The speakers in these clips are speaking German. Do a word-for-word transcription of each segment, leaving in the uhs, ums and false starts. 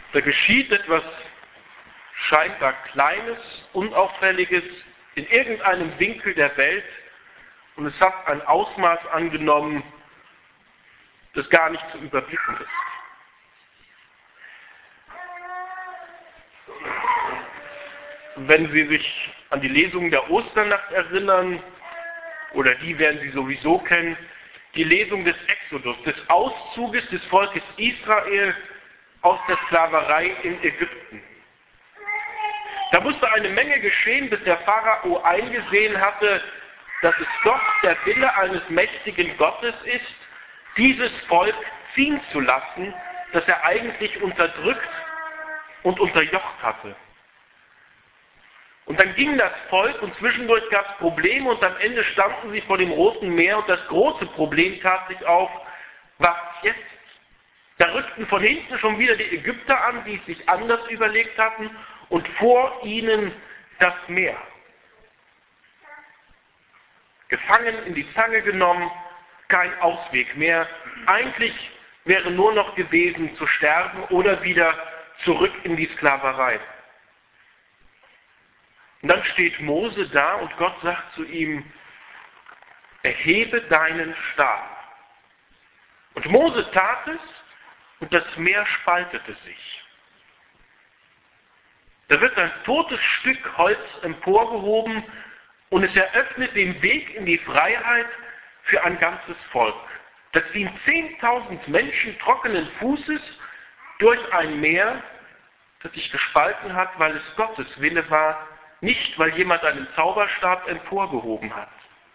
Da geschieht etwas scheinbar Kleines, Unauffälliges in irgendeinem Winkel der Welt und es hat ein Ausmaß angenommen, das gar nicht zu überblicken ist. Wenn Sie sich an die Lesung der Osternacht erinnern, oder die werden Sie sowieso kennen, die Lesung des Exodus, des Auszuges des Volkes Israel aus der Sklaverei in Ägypten. Da musste eine Menge geschehen, bis der Pharao eingesehen hatte, dass es doch der Wille eines mächtigen Gottes ist, dieses Volk ziehen zu lassen, das er eigentlich unterdrückt und unterjocht hatte. Und dann ging das Volk und zwischendurch gab es Probleme und am Ende standen sie vor dem Roten Meer und das große Problem tat sich auf, was jetzt? Da rückten von hinten schon wieder die Ägypter an, die es sich anders überlegt hatten und vor ihnen das Meer. Gefangen, in die Zange genommen, kein Ausweg mehr. Eigentlich wäre nur noch gewesen zu sterben oder wieder zurück in die Sklaverei. Und dann steht Mose da und Gott sagt zu ihm, erhebe deinen Stab. Und Mose tat es und das Meer spaltete sich. Da wird ein totes Stück Holz emporgehoben und es eröffnet den Weg in die Freiheit für ein ganzes Volk. Da ziehen zehntausend Menschen trockenen Fußes durch ein Meer, das sich gespalten hat, weil es Gottes Wille war, nicht, weil jemand einen Zauberstab emporgehoben hat.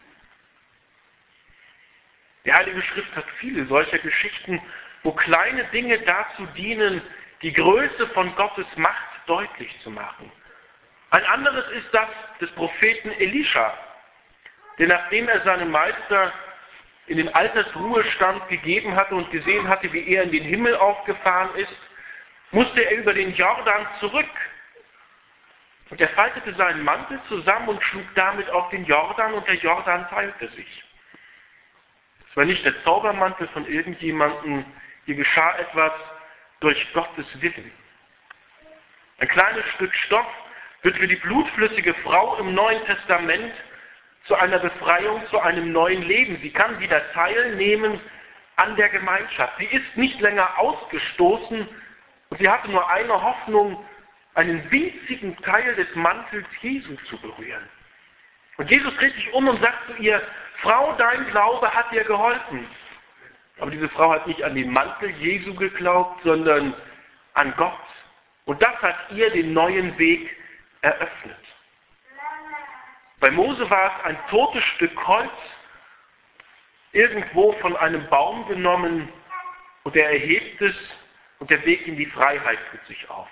Die Heilige Schrift hat viele solcher Geschichten, wo kleine Dinge dazu dienen, die Größe von Gottes Macht deutlich zu machen. Ein anderes ist das des Propheten Elisha, der nachdem er seinem Meister in den Altersruhestand gegeben hatte und gesehen hatte, wie er in den Himmel aufgefahren ist, musste er über den Jordan zurück. Und er faltete seinen Mantel zusammen und schlug damit auf den Jordan und der Jordan teilte sich. Es war nicht der Zaubermantel von irgendjemandem, hier geschah etwas durch Gottes Willen. Ein kleines Stück Stoff wird für die blutflüssige Frau im Neuen Testament zu einer Befreiung, zu einem neuen Leben. Sie kann wieder teilnehmen an der Gemeinschaft. Sie ist nicht länger ausgestoßen und sie hatte nur eine Hoffnung, einen winzigen Teil des Mantels Jesu zu berühren. Und Jesus dreht sich um und sagt zu ihr, Frau, dein Glaube hat dir geholfen. Aber diese Frau hat nicht an den Mantel Jesu geglaubt, sondern an Gott. Und das hat ihr den neuen Weg eröffnet. Bei Mose war es ein totes Stück Holz, irgendwo von einem Baum genommen, und er erhebt es und der Weg in die Freiheit tut sich auf.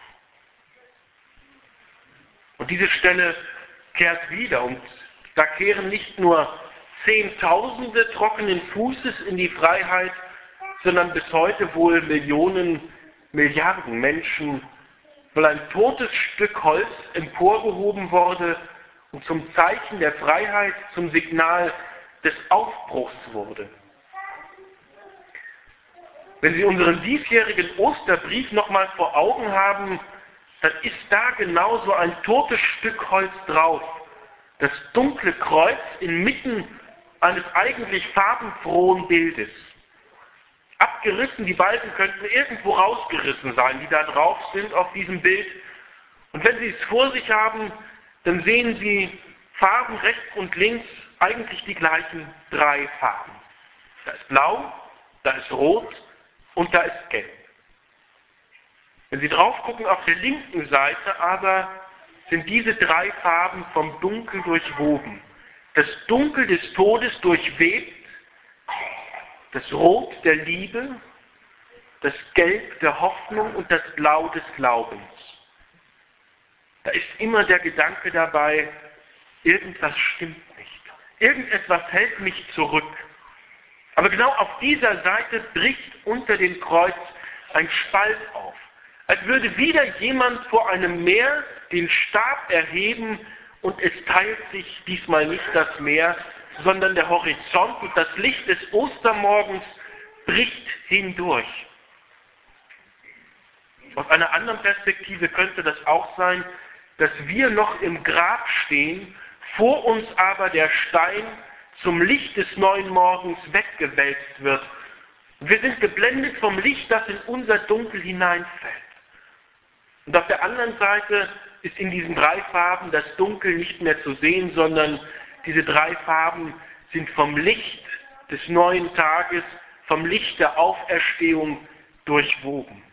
Und diese Stelle kehrt wieder und da kehren nicht nur Zehntausende trockenen Fußes in die Freiheit, sondern bis heute wohl Millionen, Milliarden Menschen, weil ein totes Stück Holz emporgehoben wurde und zum Zeichen der Freiheit, zum Signal des Aufbruchs wurde. Wenn Sie unseren diesjährigen Osterbrief nochmal vor Augen haben, dann ist da genauso ein totes Stück Holz drauf. Das dunkle Kreuz inmitten eines eigentlich farbenfrohen Bildes. Abgerissen, die Balken könnten irgendwo rausgerissen sein, die da drauf sind auf diesem Bild. Und wenn Sie es vor sich haben, dann sehen Sie Farben rechts und links, eigentlich die gleichen drei Farben. Da ist Blau, da ist Rot und da ist Gelb. Wenn Sie drauf gucken, auf der linken Seite aber sind diese drei Farben vom Dunkel durchwoben. Das Dunkel des Todes durchwebt, das Rot der Liebe, das Gelb der Hoffnung und das Blau des Glaubens. Da ist immer der Gedanke dabei, irgendwas stimmt nicht. Irgendetwas hält mich zurück. Aber genau auf dieser Seite bricht unter dem Kreuz ein Spalt auf. Als würde wieder jemand vor einem Meer den Stab erheben und es teilt sich diesmal nicht das Meer, sondern der Horizont und das Licht des Ostermorgens bricht hindurch. Aus einer anderen Perspektive könnte das auch sein, dass wir noch im Grab stehen, vor uns aber der Stein zum Licht des neuen Morgens weggewälzt wird. Und wir sind geblendet vom Licht, das in unser Dunkel hineinfällt. Und auf der anderen Seite ist in diesen drei Farben das Dunkel nicht mehr zu sehen, sondern diese drei Farben sind vom Licht des neuen Tages, vom Licht der Auferstehung durchwoben.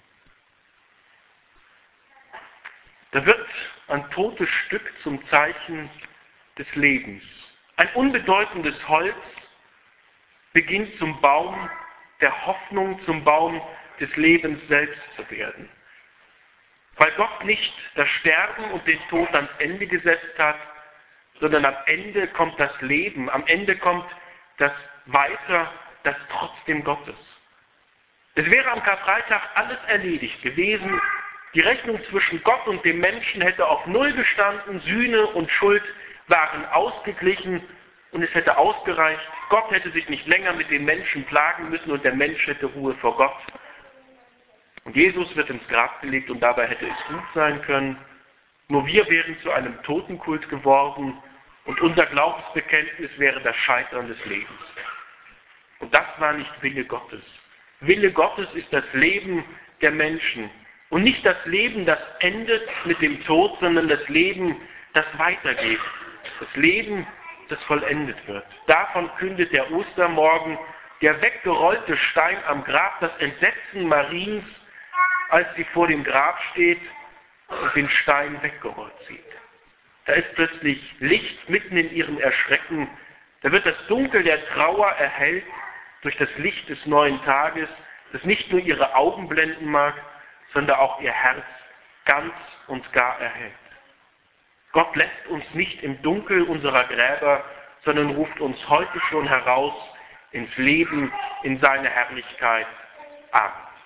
Da wird ein totes Stück zum Zeichen des Lebens. Ein unbedeutendes Holz beginnt zum Baum der Hoffnung, zum Baum des Lebens selbst zu werden. Weil Gott nicht das Sterben und den Tod ans Ende gesetzt hat, sondern am Ende kommt das Leben, am Ende kommt das Weiter, das Trotzdem Gottes. Es wäre am Karfreitag alles erledigt gewesen. Die Rechnung zwischen Gott und dem Menschen hätte auf Null gestanden, Sühne und Schuld waren ausgeglichen und es hätte ausgereicht. Gott hätte sich nicht länger mit dem Menschen plagen müssen und der Mensch hätte Ruhe vor Gott. Und Jesus wird ins Grab gelegt und dabei hätte es gut sein können. Nur wir wären zu einem Totenkult geworden und unser Glaubensbekenntnis wäre das Scheitern des Lebens. Und das war nicht Wille Gottes. Wille Gottes ist das Leben der Menschen. Und nicht das Leben, das endet mit dem Tod, sondern das Leben, das weitergeht. Das Leben, das vollendet wird. Davon kündet der Ostermorgen, der weggerollte Stein am Grab, das Entsetzen Mariens, als sie vor dem Grab steht und den Stein weggerollt sieht. Da ist plötzlich Licht mitten in ihrem Erschrecken. Da wird das Dunkel der Trauer erhellt durch das Licht des neuen Tages, das nicht nur ihre Augen blenden mag, sondern auch ihr Herz ganz und gar erhellt. Gott lässt uns nicht im Dunkel unserer Gräber, sondern ruft uns heute schon heraus ins Leben, in seine Herrlichkeit. Amen.